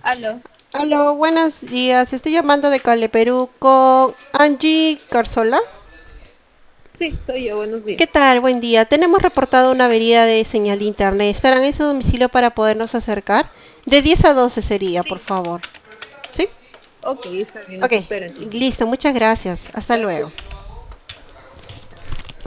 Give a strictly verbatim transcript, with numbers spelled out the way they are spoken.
Aló. Aló, buenos días. Estoy llamando de Cale, Perú con Angie Carzola. Sí, soy yo, buenos días. ¿Qué tal? Buen día. Tenemos reportado una avería de señal de internet. ¿Estarán en su domicilio para podernos acercar? De diez a doce sería, por Sí. favor. ¿Sí? Ok, está bien, Ok, los espero entonces. listo. Muchas gracias. Hasta Gracias. luego.